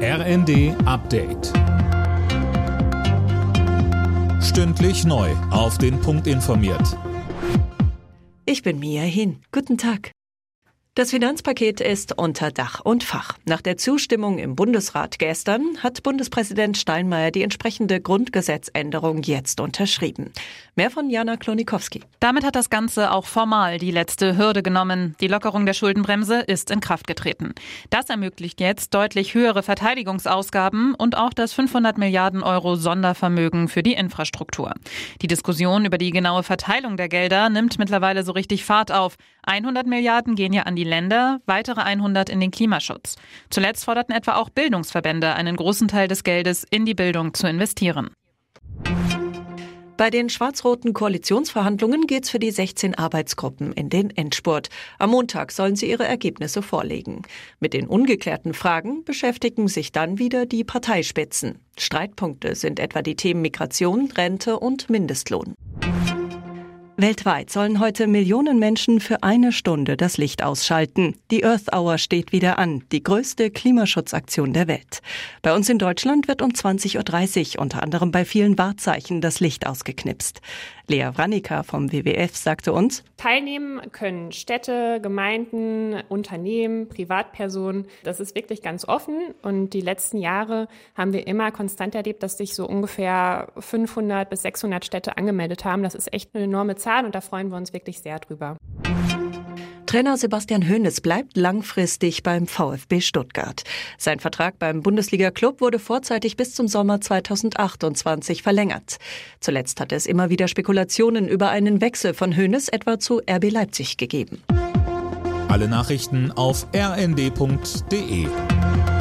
RND Update. Stündlich neu auf den Punkt informiert. Ich bin Mia Hin. Guten Tag. Das Finanzpaket ist unter Dach und Fach. Nach der Zustimmung im Bundesrat gestern hat Bundespräsident Steinmeier die entsprechende Grundgesetzänderung jetzt unterschrieben. Mehr von Jana Klonikowski. Damit hat das Ganze auch formal die letzte Hürde genommen. Die Lockerung der Schuldenbremse ist in Kraft getreten. Das ermöglicht jetzt deutlich höhere Verteidigungsausgaben und auch das 500 Milliarden Euro Sondervermögen für die Infrastruktur. Die Diskussion über die genaue Verteilung der Gelder nimmt mittlerweile so richtig Fahrt auf. 100 Milliarden gehen ja an die Länder, weitere 100 in den Klimaschutz. Zuletzt forderten etwa auch Bildungsverbände, einen großen Teil des Geldes in die Bildung zu investieren. Bei den schwarz-roten Koalitionsverhandlungen geht's für die 16 Arbeitsgruppen in den Endspurt. Am Montag sollen sie ihre Ergebnisse vorlegen. Mit den ungeklärten Fragen beschäftigen sich dann wieder die Parteispitzen. Streitpunkte sind etwa die Themen Migration, Rente und Mindestlohn. Weltweit sollen heute Millionen Menschen für eine Stunde das Licht ausschalten. Die Earth Hour steht wieder an, die größte Klimaschutzaktion der Welt. Bei uns in Deutschland wird um 20.30 Uhr unter anderem bei vielen Wahrzeichen das Licht ausgeknipst. Lea Wranica vom WWF sagte uns: Teilnehmen können Städte, Gemeinden, Unternehmen, Privatpersonen. Das ist wirklich ganz offen und die letzten Jahre haben wir immer konstant erlebt, dass sich so ungefähr 500 bis 600 Städte angemeldet haben. Das ist echt eine enorme Zahl und da freuen wir uns wirklich sehr drüber. Trainer Sebastian Hoeneß bleibt langfristig beim VfB Stuttgart. Sein Vertrag beim Bundesliga-Club wurde vorzeitig bis zum Sommer 2028 verlängert. Zuletzt hat es immer wieder Spekulationen über einen Wechsel von Hoeneß etwa zu RB Leipzig gegeben. Alle Nachrichten auf rnd.de.